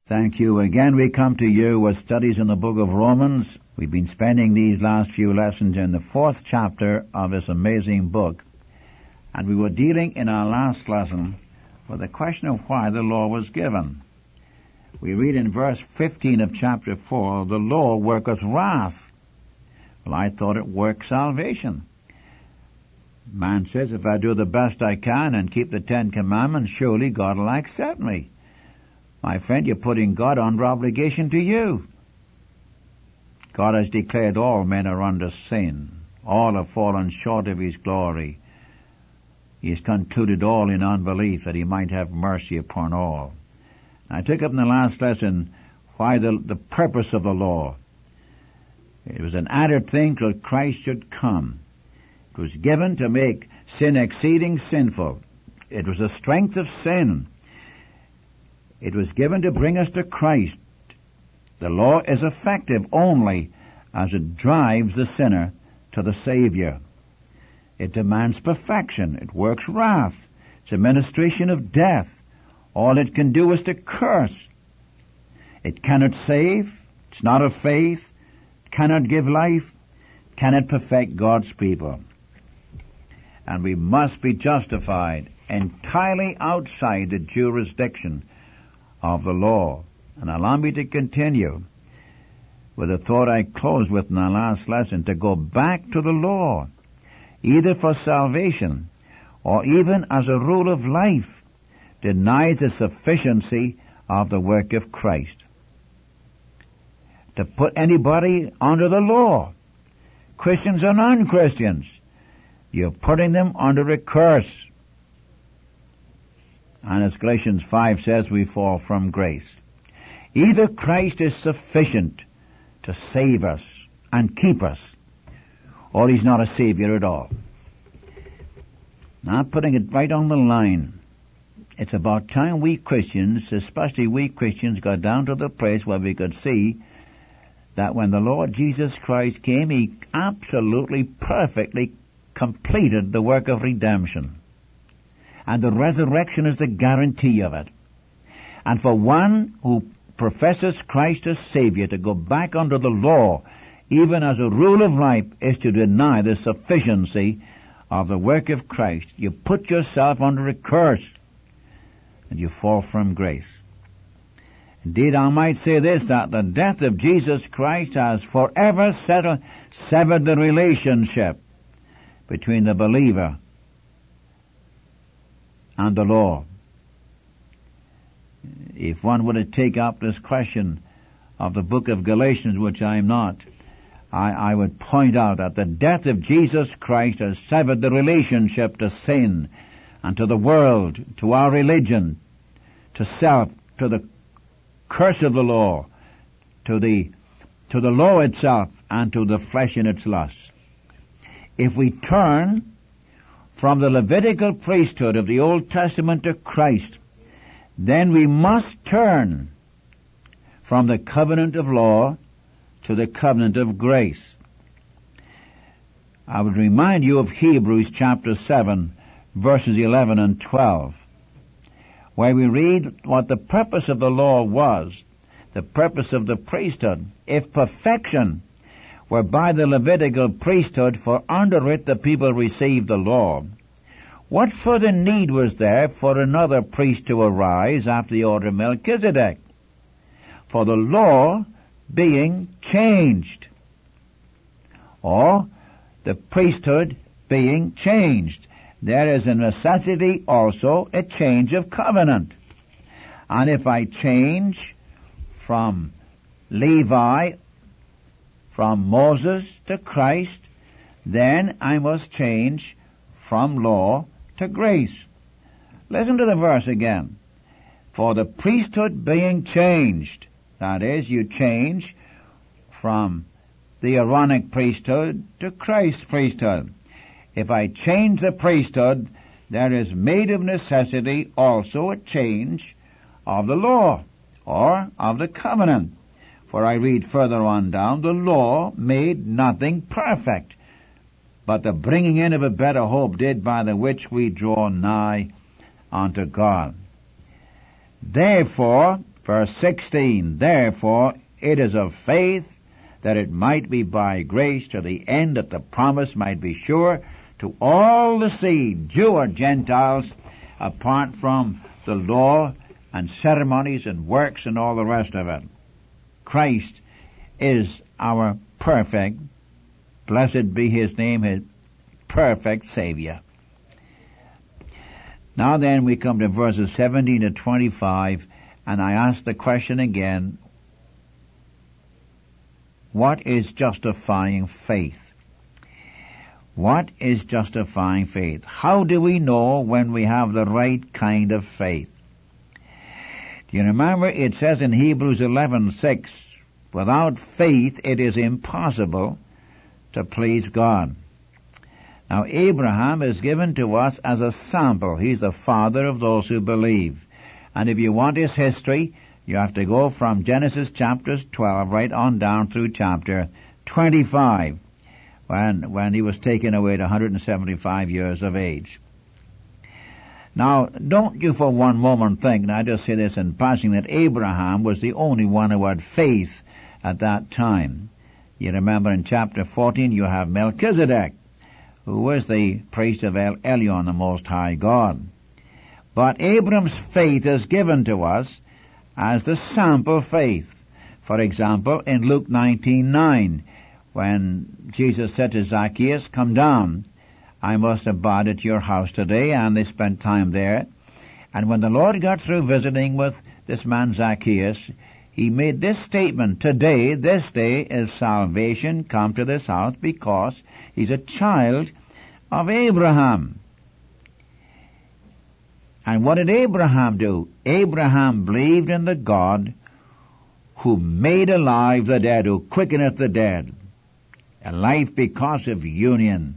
Thank you. Again, we come to you with studies in the book of Romans. We've been spending these last few lessons in the 4th chapter of this amazing book. And we were dealing in our last lesson with the question of why the law was given. We read in verse 15 of chapter 4, the law worketh wrath. Well, I thought it worked salvation. Man says, if I do the best I can and keep the 10 Commandments, surely God will accept me. My friend, you're putting God under obligation to you. God has declared all men are under sin. All have fallen short of His glory. He has concluded all in unbelief that He might have mercy upon all. And I took up in the last lesson why the purpose of the law. It was an added thing till Christ should come. It was given to make sin exceeding sinful. It was the strength of sin. It was given to bring us to Christ. The law is effective only as it drives the sinner to the Savior. It demands perfection. It works wrath. It's a ministration of death. All it can do is to curse. It cannot save. It's not of faith. It cannot give life. It cannot perfect God's people. And we must be justified entirely outside the jurisdiction of the law. And allow me to continue with the thought I closed with in our last lesson, to go back to the law, either for salvation or even as a rule of life, denies the sufficiency of the work of Christ. To put anybody under the law, Christians or non-Christians, you're putting them under a curse. And as Galatians 5 says, we fall from grace. Either Christ is sufficient to save us and keep us, or He's not a Savior at all. Now, putting it right on the line, it's about time we Christians, especially we Christians, got down to the place where we could see that when the Lord Jesus Christ came, He absolutely, perfectly completed the work of redemption. And the resurrection is the guarantee of it. And for one who professes Christ as Savior to go back under the law, even as a rule of life, is to deny the sufficiency of the work of Christ. You put yourself under a curse, and you fall from grace. Indeed, I might say this, that the death of Jesus Christ has forever severed the relationship between the believer and the law. If one were to take up this question of the book of Galatians, which I am not, I would point out that the death of Jesus Christ has severed the relationship to sin and to the world, to our religion, to self, to the curse of the law, to the law itself, and to the flesh in its lusts. If we turn from the Levitical priesthood of the Old Testament to Christ, then we must turn from the covenant of law to the covenant of grace. I would remind you of Hebrews chapter 7, verses 11 and 12, where we read what the purpose of the law was, the purpose of the priesthood. If perfection were by the Levitical priesthood, for under it the people received the law, what further need was there for another priest to arise after the order of Melchizedek? For the law being changed, or the priesthood being changed, there is a necessity also a change of covenant. And if I change from Levi, from Moses to Christ, then I must change from law to grace. Listen to the verse again. For the priesthood being changed, that is, you change from the Aaronic priesthood to Christ's priesthood. If I change the priesthood, there is made of necessity also a change of the law, or of the covenant. For I read further on down, the law made nothing perfect, but the bringing in of a better hope did, by the which we draw nigh unto God. Therefore, Verse 16, therefore it is of faith that it might be by grace to the end that the promise might be sure to all the seed, Jew or Gentiles, apart from the law and ceremonies and works and all the rest of it. Christ is our perfect, blessed be his name, his perfect Savior. Now then we come to verses 17 to 25, and I ask the question again, what is justifying faith? What is justifying faith? How do we know when we have the right kind of faith? Do you remember it says in Hebrews 11:6, without faith it is impossible to please God. Now Abraham is given to us as a sample. He's the father of those who believe. And if you want his history, you have to go from Genesis chapters 12 right on down through chapter 25, when he was taken away at 175 years of age. Now, don't you for one moment think, and I just say this in passing, that Abraham was the only one who had faith at that time. You remember in chapter 14 you have Melchizedek, who was the priest of Elyon, the Most High God. But Abram's faith is given to us as the sample faith. For example, in Luke 19:9, when Jesus said to Zacchaeus, come down, I must abide at your house today, and they spent time there. And when the Lord got through visiting with this man Zacchaeus, he made this statement, today, this day is salvation come to this house, because he's a child of Abraham. And what did Abraham do? Abraham believed in the God who made alive the dead, who quickeneth the dead. A life because of union.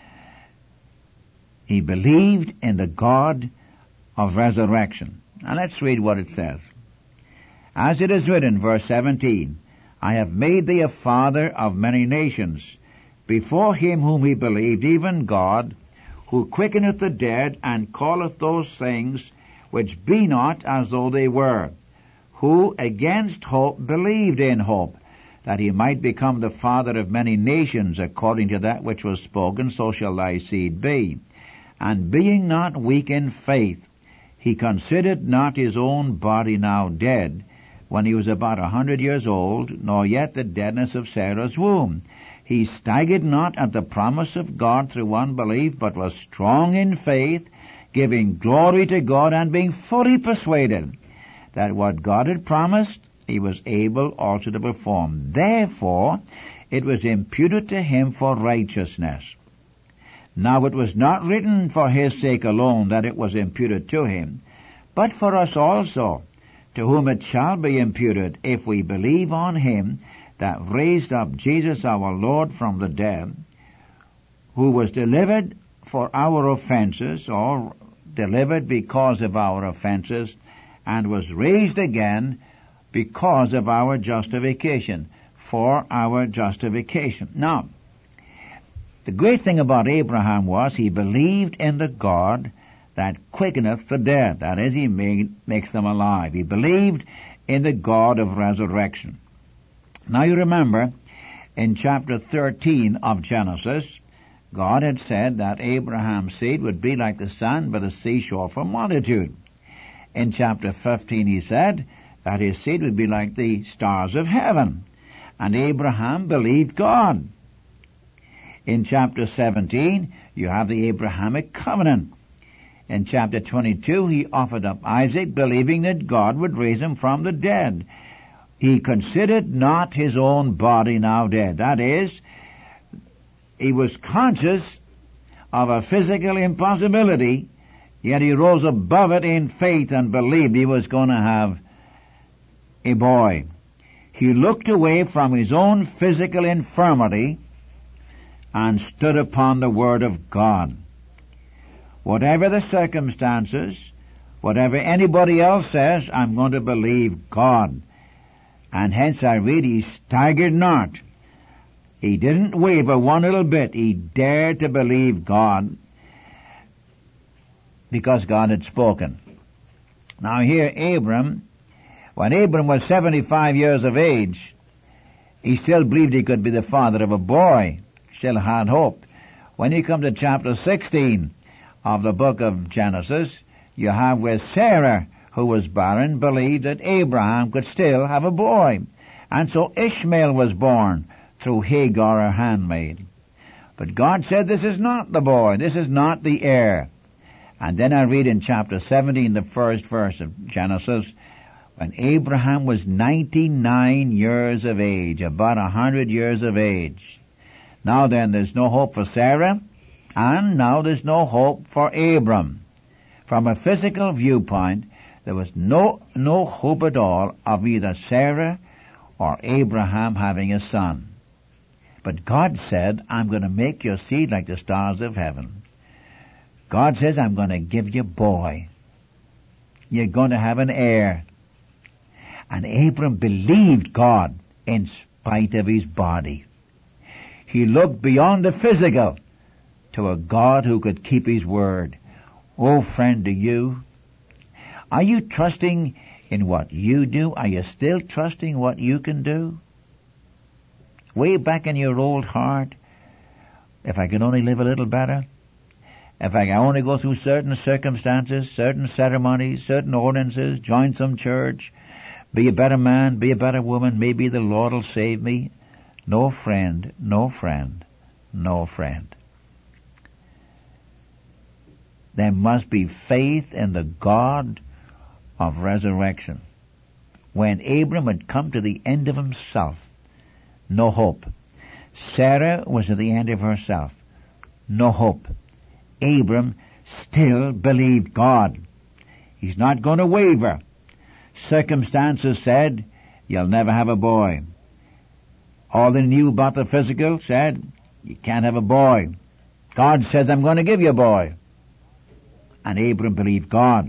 He believed in the God of resurrection. Now let's read what it says. As it is written, verse 17, I have made thee a father of many nations, before him whom he believed, even God, who quickeneth the dead, and calleth those things which be not as though they were, who against hope believed in hope, that he might become the father of many nations, according to that which was spoken, so shall thy seed be. And being not weak in faith, he considered not his own body now dead, when he was about 100 years old, nor yet the deadness of Sarah's womb. He staggered not at the promise of God through unbelief, but was strong in faith, giving glory to God, and being fully persuaded that what God had promised, he was able also to perform. Therefore, it was imputed to him for righteousness. Now it was not written for his sake alone that it was imputed to him, but for us also, to whom it shall be imputed, if we believe on him that raised up Jesus our Lord from the dead, who was delivered for our offenses, or delivered because of our offenses, and was raised again because of our justification, for our justification. Now, the great thing about Abraham was he believed in the God that quickeneth the dead. That is, he makes them alive. He believed in the God of resurrection. Now you remember, in chapter 13 of Genesis, God had said that Abraham's seed would be like the sand by the seashore for multitude. In chapter 15 he said that his seed would be like the stars of heaven. And Abraham believed God. In chapter 17, you have the Abrahamic covenant. In chapter 22, he offered up Isaac, believing that God would raise him from the dead. He considered not his own body now dead. That is, he was conscious of a physical impossibility, yet he rose above it in faith and believed he was going to have a boy. He looked away from his own physical infirmity and stood upon the Word of God. Whatever the circumstances, whatever anybody else says, I'm going to believe God. And hence I read, he staggered not. He didn't waver one little bit. He dared to believe God because God had spoken. Now here Abram When Abram was 75 years of age, he still believed he could be the father of a boy. Still had hope. When you come to chapter 16 of the book of Genesis, you have where Sarah, who was barren, believed that Abraham could still have a boy. And so Ishmael was born through Hagar, her handmaid. But God said, this is not the boy, this is not the heir. And then I read in chapter 17, the first verse of Genesis, when Abraham was 99 years of age, about 100 years of age. Now then, there's no hope for Sarah, and now there's no hope for Abram. From a physical viewpoint, there was no hope at all of either Sarah or Abraham having a son. But God said, I'm going to make your seed like the stars of heaven. God says, I'm going to give you a boy. You're going to have an heir. And Abram believed God in spite of his body. He looked beyond the physical to a God who could keep his word. Oh, friend, do you? Are you trusting in what you do? Are you still trusting what you can do? Way back in your old heart, if I could only live a little better, if I can only go through certain circumstances, certain ceremonies, certain ordinances, join some church, be a better man, be a better woman, maybe the Lord will save me. No friend, no friend, no friend. There must be faith in the God of resurrection. When Abram had come to the end of himself, no hope. Sarah was at the end of herself, no hope. Abram still believed God. He's not going to waver. Circumstances said, you'll never have a boy. All they knew about the physical said, you can't have a boy. God says, I'm going to give you a boy. And Abram believed God.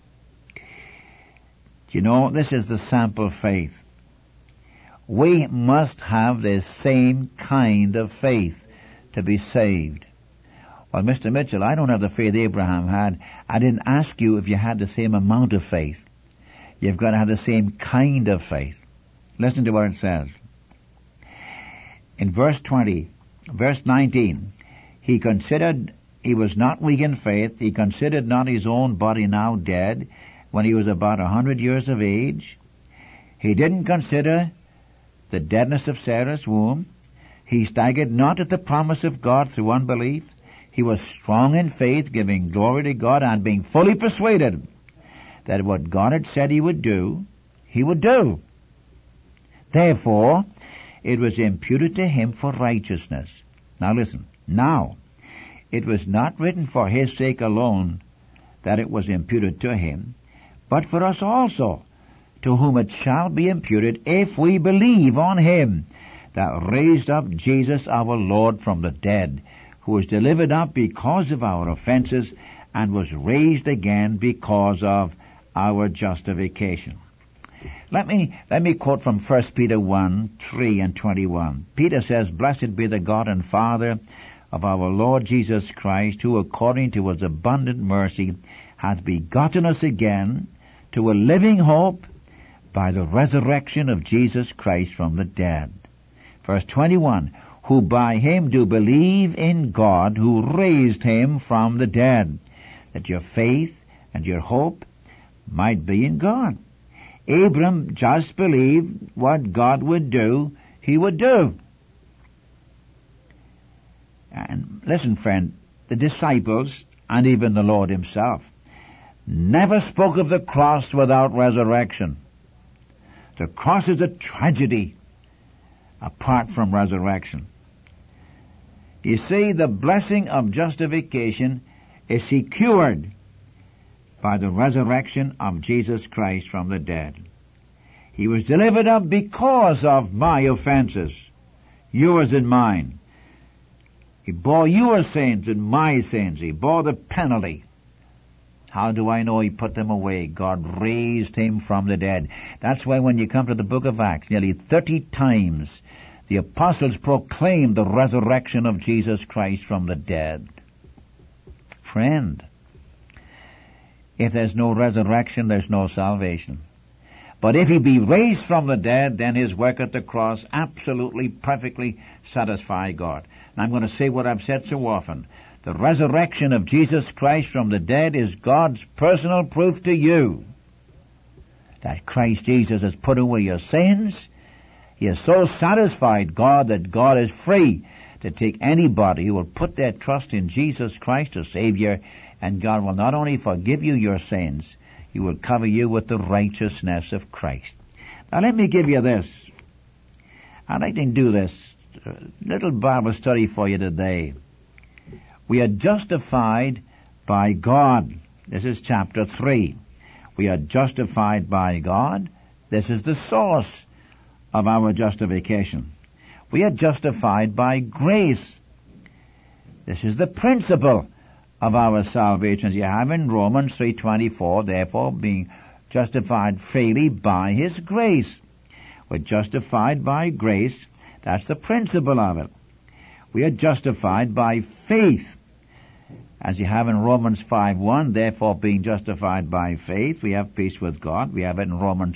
You know, this is the sample faith. We must have the same kind of faith to be saved. Well, Mr. Mitchell, I don't have the faith Abraham had. I didn't ask you if you had the same amount of faith. You've got to have the same kind of faith. Listen to what it says. In verse 19, he considered he was not weak in faith. He considered not his own body now dead when he was about 100 years of age. He didn't consider the deadness of Sarah's womb. He staggered not at the promise of God through unbelief. He was strong in faith, giving glory to God and being fully persuaded that what God had said he would do, he would do. Therefore, it was imputed to him for righteousness. Now listen. Now, it was not written for his sake alone that it was imputed to him, but for us also, to whom it shall be imputed if we believe on him that raised up Jesus our Lord from the dead, who was delivered up because of our offenses and was raised again because of our justification. Let me quote from 1 Peter 1, 3 and 21. Peter says, Blessed be the God and Father of our Lord Jesus Christ, who according to his abundant mercy hath begotten us again to a living hope by the resurrection of Jesus Christ from the dead. Verse 21, who by him do believe in God, who raised him from the dead, that your faith and your hope might be in God. Abram just believed what God would do, he would do. And listen, friend, the disciples, and even the Lord himself, never spoke of the cross without resurrection. The cross is a tragedy apart from resurrection. You see, the blessing of justification is secured by the resurrection of Jesus Christ from the dead. He was delivered up because of my offenses, yours and mine. He bore your sins and my sins. He bore the penalty. How do I know he put them away? God raised him from the dead. That's why when you come to the book of Acts, nearly 30 times the apostles proclaimed the resurrection of Jesus Christ from the dead. Friend, if there's no resurrection, there's no salvation. But if he be raised from the dead, then his work at the cross absolutely, perfectly satisfied God. And I'm going to say what I've said so often. The resurrection of Jesus Christ from the dead is God's personal proof to you that Christ Jesus has put away your sins. He has so satisfied God that God is free to take anybody who will put their trust in Jesus Christ as Savior, and God will not only forgive you your sins, He will cover you with the righteousness of Christ. Now let me give you this. I'd like to do this little Bible study for you today. We are justified by God. This is chapter 3. We are justified by God. This is the source of our justification. We are justified by grace. This is the principle of our salvation, as you have in Romans 3:24, therefore being justified freely by His grace. We're justified by grace. That's the principle of it. We are justified by faith. As you have in Romans 5:1, therefore being justified by faith, we have peace with God. We have it in Romans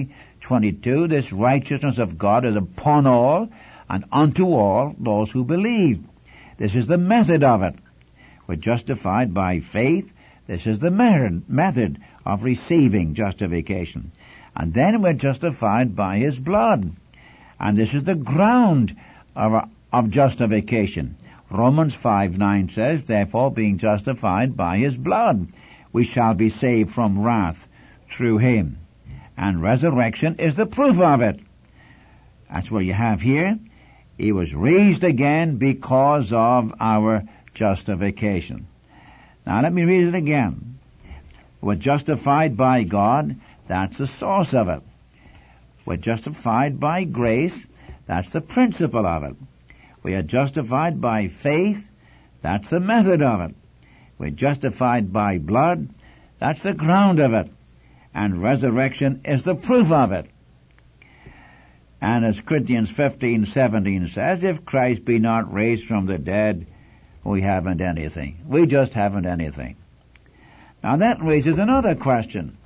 3:22, this righteousness of God is upon all and unto all those who believe. This is the method of it. We're justified by faith. This is the method of receiving justification. And then we're justified by His blood. And this is the ground of justification. Romans 5:9 says, therefore being justified by His blood, we shall be saved from wrath through Him. And resurrection is the proof of it. That's what you have here. He was raised again because of our justification. Now let me read it again. We're justified by God. That's the source of it. We're justified by grace. That's the principle of it. We are justified by faith. That's the method of it. We're justified by blood. That's the ground of it. And resurrection is the proof of it. And as Corinthians 15:17 says, if Christ be not raised from the dead, we haven't anything. We just haven't anything. Now that raises another question.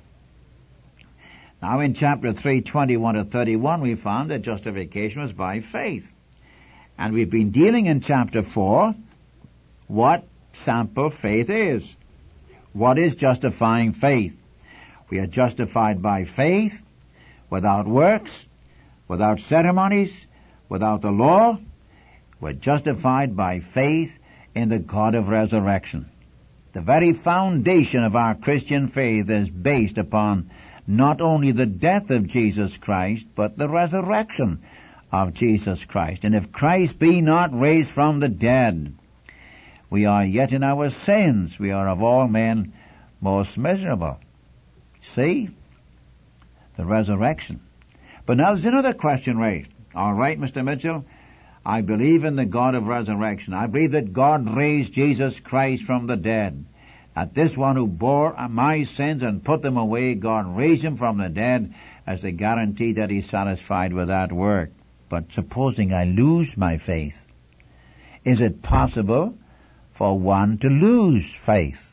Now in chapter 3:21-31, we found that justification was by faith. And we've been dealing in chapter 4 what sample faith is. What is justifying faith? We are justified by faith, without works, without ceremonies, without the law. We're justified by faith in the God of resurrection. The very foundation of our Christian faith is based upon not only the death of Jesus Christ, but the resurrection of Jesus Christ. And if Christ be not raised from the dead, we are yet in our sins. We are of all men most miserable. See? The resurrection. But now there's another question raised. All right, Mr. Mitchell, I believe in the God of resurrection. I believe that God raised Jesus Christ from the dead. That this one who bore my sins and put them away, God raised him from the dead as a guarantee that He's satisfied with that work. But supposing I lose my faith, is it possible for one to lose faith?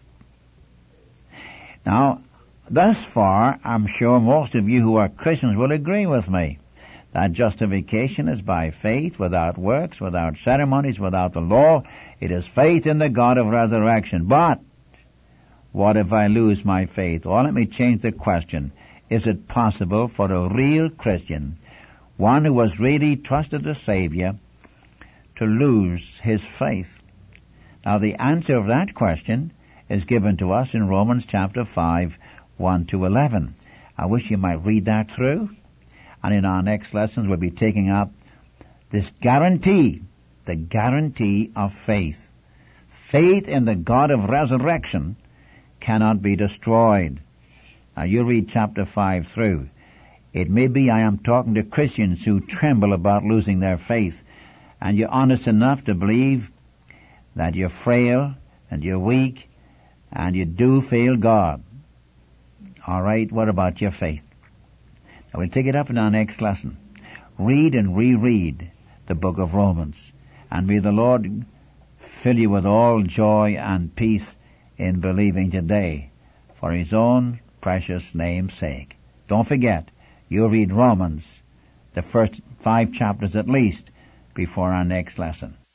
Now, thus far, I'm sure most of you who are Christians will agree with me that justification is by faith, without works, without ceremonies, without the law. It is faith in the God of resurrection. But what if I lose my faith? Or let me change the question. Is it possible for a real Christian, one who has really trusted the Savior, to lose his faith? Now the answer of that question is given to us in Romans chapter 5, 1-11. I wish you might read that through. And in our next lessons we'll be taking up this guarantee, the guarantee of faith. Faith in the God of resurrection cannot be destroyed. Now you read chapter 5 through. It may be I am talking to Christians who tremble about losing their faith, and you're honest enough to believe that you're frail and you're weak and you do fail God. All right, what about your faith? Now we'll take it up in our next lesson. Read and reread the book of Romans, and may the Lord fill you with all joy and peace in believing today for His own precious name's sake. Don't forget, you read Romans, the first 5 chapters at least, before our next lesson.